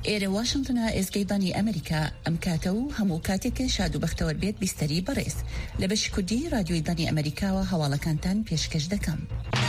ئێرە واشنگتنە ئێزگەیبانی ئەمریکا ئەم کاتە و هەموو کاتێک شاد و بەختەوە بێت بیستەری بەڕێز لە بەشی کوردی رادیۆی بانی ئەمریکاوە هەواڵەکانتان پێشکەش دەکەم.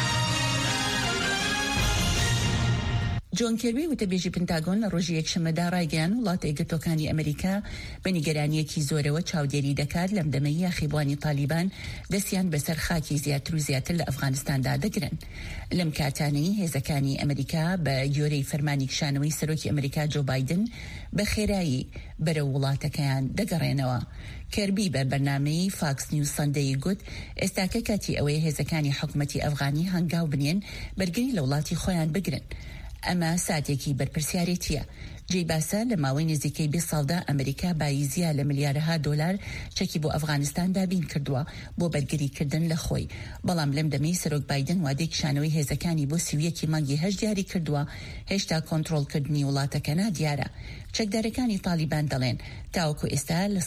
جۆن کێربی وتەبێژی پنتاگۆن لە ڕۆژی یەکشەممەدا ڕایگەیان وڵاتە یەکگرتووەکانی ئەمریکا بە نیگەرانیەکی زۆرەوە چاودێری دەکات لەم دەمەی یاخیبوانی تالیبان دەستیان بەسەر خاکی زیاتر و زیاتر لە ئەفغانستاندا دەگرن. لەم کاتانەی هێزەکانی ئەمریکا بە گۆرەی فەرمانی کشانەوەی سەرۆکی ئەمریکا جۆ بایدن بە خێرایی بەرەو وڵاتەکەیان دەگەڕێنەوە. کێربی بە بەرنامەی فاکس نیوز سەندەی گوت ئێستاکە کاتی ئەوەی هێزەکانی حکوومەتی ئەفغانی هەنگاو بنێن بەرگری لە وڵاتی خۆیان بگرن. ئەمە ساتێکی بەرپرسیارەتیە. جێی باسە لە ماوەی نزیکەی 20 ساڵدا ئەمریکا بایزیە لە ملیارەها دۆلار چەکی بۆ ئەفغانستان دابین کردووە بۆ بەرگریکردن لە خۆی. بەڵام لەم دەمەی سەرۆک بایدن وادەی کشانەوەی هێزەکانی بۆ سیویەکی مانگی 8 دیاری کردووە، هێشتا کۆنتڕۆڵکردنی وڵاتەکە نادیارە. چەکدارەکانی تالیبان دەڵێن تاوەکو ئێستا لە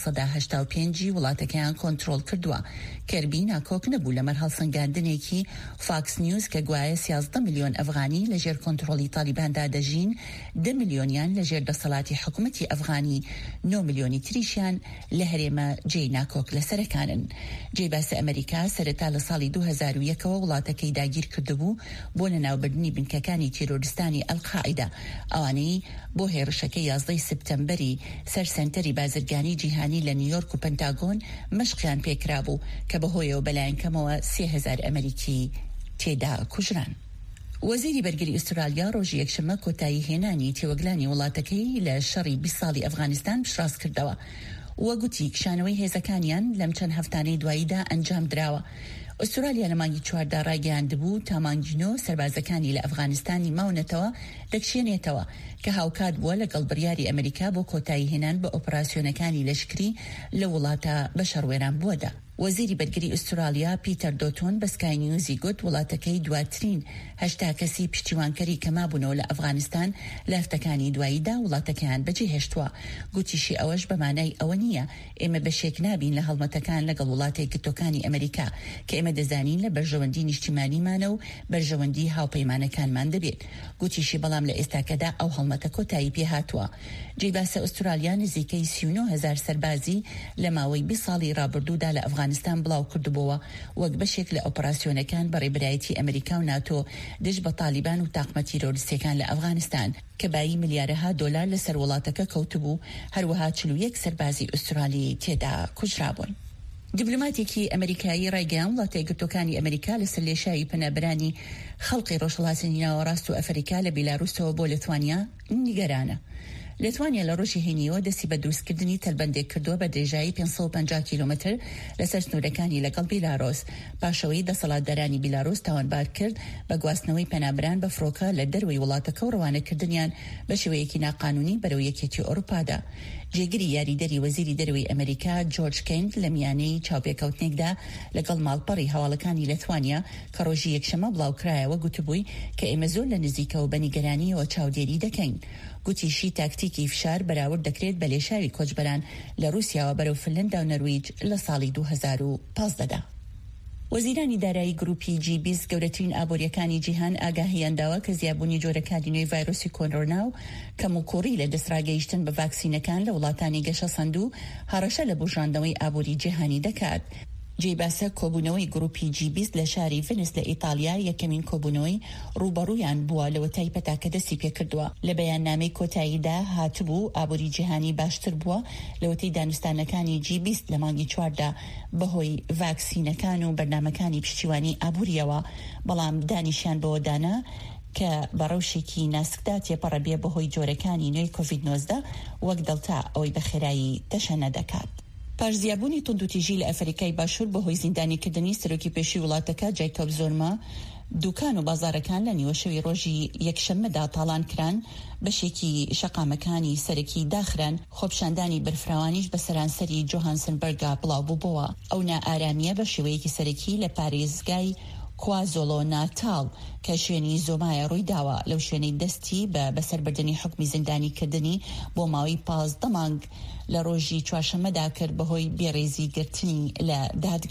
85 وڵاتەکەیان کۆنتڕۆڵ کردووە. کێربی ناکۆک نەبوو لەمەر هەڵسەنگاندنێکی فاکس نیوز کە گوایە 13 ملیۆن ئەفغانی لەژێر کۆنتڕۆڵی تالیباندا دەژین، 10 ملیۆنیان لەژێر دەسەڵاتی حکوومەتی ئەفغانی، 9 ملیۆنی تریشیان لە هەرێمە جێی ناکۆک لەسەرەکانن. جێی باسە ئەمریکا سەرەتا لە ساڵی 2001ەوە وڵاتەکەی داگیر کردبوو بۆ لەناوبردنی بنکەکانی تیرۆریستانی ئەلقاعیدا، ئەوانەی بۆ هێرشەکەی 11 سپتەمبەری سەر سەنتەری بازرگانی جیهانی لە نیویۆرک و پەنتاگۆن مەشقیان پێکرابوو کە بەهۆیەوە بەلایەنکەمەوە 30,000 ئەمریکی تێدا کوژران. وەزیری بەرگری ئوسترالیا ڕۆژی یەکشەممە کۆتایی هێنانی تێوەگلانی وڵاتەکەی لە شەڕی 20 ساڵی ئەفغانستان پشتڕاست کردەوە. وەگوتی کشانەوەی هێزەکانیان لەم چەند هەفتانەی دواییدا ئەنجام دراوە. ئوسترالیا لە مانگی 4دا ڕایگەیاندبوو تا مانگی 9 سەربازەکانی لە ئەفغانستانی ماونەتەوە دەکشێنێتەوە کە هاوکات بووە لەگەڵ بڕیاری ئەمریکا بۆ کۆتایی هێنان بە ئۆپراسیۆنەکانی لەشکری لە وڵاتە بە شەڕوێران بووەدا. وەزیری بەرگری ئوسترالیا پیتەر دۆتۆن بە سکای نیوزی گوت وڵاتەکەی دواترین 8 کەسی پشتیوانکەری کەمابوونەوە لە ئەفغانستان لە هەفتەکانی دواییدا وڵاتەکەیان بەجێهێشتووە. گوتیشی ئەوەش بەمانای ئەوە نییە ئێمە بەشێک نابین لە هەڵمەتەکان لەگەڵ وڵاتی یەکگرتووەکانی ئەمریکا کە ئێمە دەزانین لە بەرژەوەندی نیشتیمانیمانە و بەرژەوەندی هاوپەیمانەکانمان دەبێت. گوتیشی بەڵام لە ئێستاکەدا ئەو هەڵمەتە کۆتایی پێهاتووە. جێی باسە ئوسترالیا نزیکەی 39,000 سەربازی لە ماوەی 20 ساڵی ڕابردوودا لە ئەفغانستان بڵاو کردبووە وەک بەشێک لە ئۆپراسیۆنەکان بەڕێبرایەتی ئەمریکا و ناتۆ دژ بە تالیبان و تاقمە تیرۆریستیەکان لە ئەفغانستان کە بایی ملیارەها دۆلار لەسەر وڵاتەکە کەوتبوو، هەروەها 41 سەربازی ئوسترالی تێدا کوژرابوون. دیپلۆماتێکی ئەمریکایی ڕایگەیان وڵاتە یەکگرتووەکانی ئەمریکا لەسەر لێشایی پەنابرانی خەڵقی ڕۆژهەڵاتی ناوەڕاست و ئەفریقا لە بیلاڕووسەوە بۆ لەتوانیا نیگەرانە. لەتوانیا لە ڕۆژی هێنیەوە دەستی بە دروستکردنی تەلبەندێک کردووە بە درێژایی 550 کیلومتر لەسەر سنوورەکانی لەگەڵ بیلاڕۆس، پاشەوەی دەسەڵاتدارانی بیلاڕۆس تاوانبار کرد بە گواستنەوەی پەنابران بە فڕۆکە لە دەروی وڵاتەکە و ڕەوانەکردنیان بە شێوەیەکی ناقانونی بەرەو یەکێتی ئەوروپادا. جێگیری یاریدەری وەزیری دەروی ئەمریکا جۆرج کێنت لە میانەی چاوپێکەوتنێکدا لەگەڵ ماڵپەڕی هەواڵەکانی لەتوانیا کە ڕۆژی یەکشەمە بڵاوکرایەوە گوتبووی کە ئێمە زۆر لە نزیکەوە بە نیگەرانیەوە چاودێری دەکەین. گوتیشی تاکتیکی فشار بەراورد دەکرێت بە لێشاوی کۆچبەران لە رووسیاوە بەرەو فنلەندا و نەرویج لە ساڵی 2015دا. وەزیرانی دارایی گروپی G20 گەورەترین ئابوووریەکانی جیهان ئاگاهیان داوە کە زیابوونی جۆرەکانی نوێی ڤایرۆسی کۆرۆنا و کەموکوڕی لە دەستڕاگەیشتن بە ڤاکسینەکان لە وڵاتانی گەشە سەندوو هەڕەشە لە بژاندنەوەی ئابووری جیهانی دەکات. جێی باسە کۆبوونەوەی گروپی G20 لە شاری ڤنس لە ئیتالیا یەکەمین کۆبوونەوەی ڕوبەڕوویان بووە لەوە تایپەتا کە دەستی پێکردووە. لە بەیاننامەی کۆتاییدا هاتبوو ئابووری جیهانی باشتر بووە لەوەتەی دانوستانەکانی G20 لە مانگی 4دا بەهۆی ڤاکسینەکان و بەرنامەکانی پشتیوانی ئابووریەوە، بەڵام دانیشیان بەوەدانا کە بەڕەوشێکی ناسکدا تێپەڕە بێ بەهۆی جۆرەکانی نوێی کۆڤید-19 وەک دڵتا ئەوەی بەخێرایی تەشەنە دەکات. پاشزیابوونی توندوتیژی لە ئەفریقای باشوور بەهۆی زیندانیکردنی سەرۆکی پێشووی وڵاتەکە جایکۆب زۆرما دوکان و بازارەکان لە نیوەشەوی ڕۆژی یەکشەممەدا تاڵان کران، بەشێکی شەقامەکانی سەرەکی داخران، خۆپشاندانی بەرفراوانیش بە سەرانسەری جۆهانسنبەرگا بڵاو بووبەوە. ئەو نائارامیە بە شێوەیەکی سەرەکی لە پارێزگای کوازۆلۆ ناتاڵ کە شوێنی زۆمایە ڕووی داوە لەو شوێنەی دەستی بە بەسەربردنی حکمی زیندانیکردنی بۆ ماوەی 15 مانگ لە ڕۆژی چوارشەممەدا کرد بەهۆی بێڕێزی گرتنی لە دادگا.